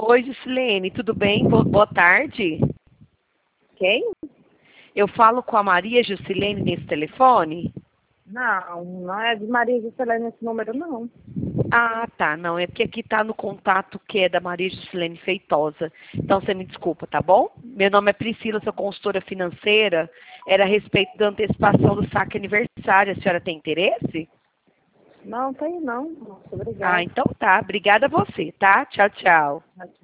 Oi, Gisilene, tudo bem? Boa tarde. Quem? Eu falo com a Maria Gisilene nesse telefone? Não, não é de Maria Juscelene esse número, não. Ah, tá. Não, é porque aqui tá no contato que é da Maria Gisilene Feitosa. Então você me desculpa, tá bom? Meu nome é Priscila, sou consultora financeira. Era a respeito da antecipação do saque aniversário. A senhora tem interesse? Não, tem não. Nossa, Ah, obrigada. então tá. Obrigada a você, tá? Tchau, tchau.